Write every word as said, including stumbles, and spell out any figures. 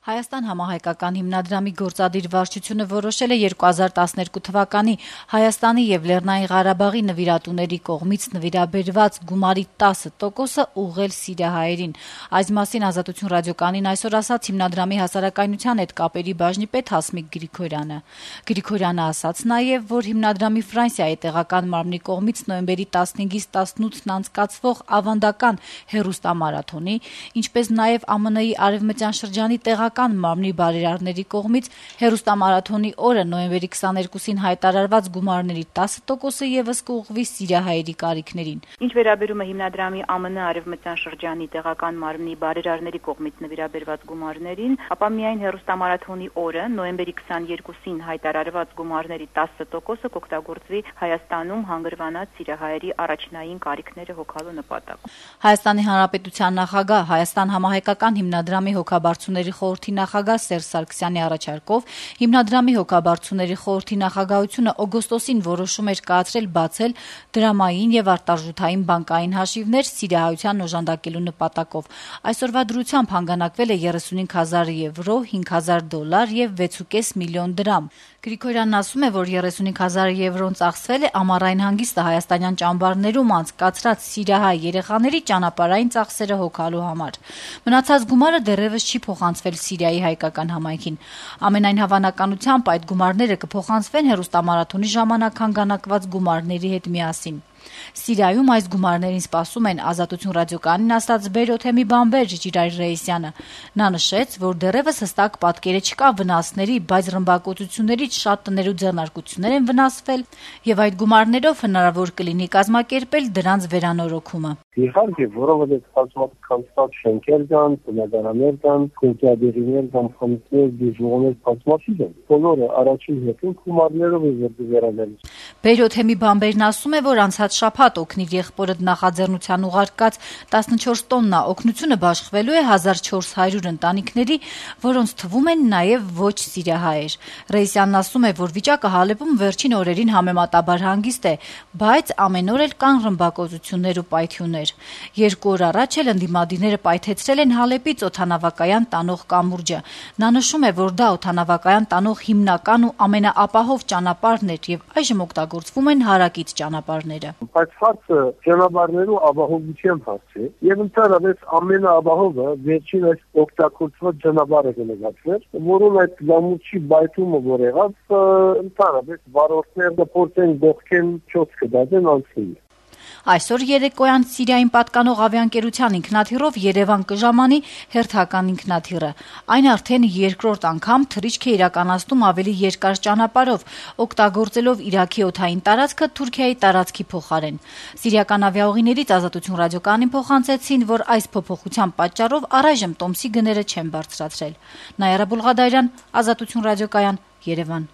Հայաստան համահայկական հիմնադրամի գործադիր վարչությունը որոշել է երկու հազար տասներկու թվականի Հայաստանի եւ Լեռնային Ղարաբաղի նվիրատուների կողմից նվիրաբերված գումարի տասը տոկոսը ուղղել սիրիահայերին։ Այս մասին Ազատություն ռադիոկայանին այսօր ասաց հիմնադրամի հասարակայնության հետ կապերի բաժնի պետ Հասմիկ Գրիգորյանը։ Գրիգորյանը ասաց նաեւ, որ հիմնադրամի Ֆրանսիայի տեղական մարմնի կողմից նոյեմբերի տասնհինգից տասնութն անցկացվող ավանդական հեռուստամարաթոնի, ինչպես նաեւ ԱՄՆ-ի արևմտյան շրջանի տեղական մարմնի բարերարների կողմից հեռուստամարաթոնի օրը նոյեմբերի քսաներկուսին հայտարարված գումարների տասը տոկոսը եւս կուղղվի սիրիահայերի կարիքներին։ Ինչ վերաբերում է հիմնադրամի ԱՄՆ արևմտյան շրջանի տեղական մարմնի բարերարների կողմից նվիրաբերված գումարներին, ապա միայն հեռուստամարաթոնի օրը նոյեմբերի քսաներկուսին հայտարարված գումարների տասը տոկոսը կօգտագործվի Հայաստանում հանգրվանած սիրիահայերի առաջնային կարիքները հոգալու նպատակով։ Հայաստանի Հանրապետության նախագահ, Հայաստան համահայկական հիմնադրամի հոգաբարձուների խորհրդի նախագահ Սերժ Սարգսյանի առաջարկով հիմնադրամի հոգաբարձուների խորհրդի նախագահությունը օգոստոսին որոշում էր կայացրել բացել դրամային եւ արտարժութային բանկային հաշիվներ սիրիահայության օժանդակելու նպատակով։ Այսօրվա դրությամբ հանգանակվել է երեսունհինգ հազար եվրո, հինգ հազար դոլար եւ վեց ու կես միլիոն դրամ։ Գրիգորյանն ասում է, որ երեսունհինգ հազար եվրոն ծախսվել է ամառային հանգիստը հայաստանյան ճամբարներում անցկացրած սիրիահայ երեխաների ճանապարհային ծախսերը հոգալու համար։ Մնացած գումարը դեռևս չի փոխանցվել Սիրիայի հայկական համայնքին։ Ամենայն հավանականությամբ այդ գումարները կփոխանցվեն հեռուստամարաթոնի ժամանակ հանգանակված գումարների հետ միասին։ Սիրիայում այս գումարներին սպասում են Ազատություն ռադիոկայանին ասաց Բեյրութեմի բանվեր Ջիրայր Ռեյիսյանը։ Նա նշեց, որ դեռևս հստակ պատկերը չկա վնասների, բայց ռմբակոծություններից շատ տներ ու ձեռնարկություններ են վնասվել եւ այդ գումարներով հնարավոր կլինի կազմակերպել դրանց վերանորոգումը։ Իհարկե, որովհետեւ կազմակերպած շենքեր կան, բնակարաններ կան, գործադիրներ կան, խմիչքներ, դիժուղներ կազմակերպված են։ Բոլորը առաջին հերթին գումարներով են վերաբերվում։ Բեյրութեմի բանվերն ասում է, որ անցած շաբաթ օգնիր եղբորը նախաձեռնության ուղարկած տասնչորս տոննա օգնությունը բաշխվելու է հազար չորս հարյուր ընտանիքների, որոնց թվում են նաեւ ոչ սիրիահայեր։ Ռեյիսյանն ասում է, որ վիճակը Հալեպում վերջին օրերին համեմատաբար հանգիստ է, բայց ամեն օր էլ կան ռմբակոծություններ ու պայթյուններ։ Երկու օր առաջ էլ ընդդիմադիրները պայթեցրել են Հալեպից օդանավակայան տանող կամուրջը։ Նա նշում է, որ դա օդանավակայան տանող հիմնական ու ամենաապահով ճանապարհն էր եւ այժմ օգտագործվում են հարակից ճանապարհները։ Բայց հարցը ճանապարհներու ապահովության հարց է եւ ընդհանրապես ամենաապահովը վերջին այս օգտագործված ճանապարհը կնկատվեր, որոնց այդ գամուրջի բայթումը որ եղավ ընդհանրապես վարորդները փորձեն գողքեն չոց կդածեն անցնել։ Այսօր երեկոյան Սիրիային պատկանող ավիաընկերության ինքնաթիռով Երևան կժամանի հերթական ինքնաթիռը։ Այն արդեն երկրորդ անգամ թռիչք է իրականացնում ավելի երկար ճանապարհով, օգտագործելով Իրաքի օդային տարածքը Թուրքիայի տարածքի փոխարեն։ Սիրիական ավիաուղիներից Ազատություն ռադիոկայանին փոխանցեցին, որ այս փոփոխության պատճառով առայժմ տոմսի գները չեն բարձրացրել։ Նայարա Բուլղադարյան, Ազատություն ռադիոկայան, Երևան։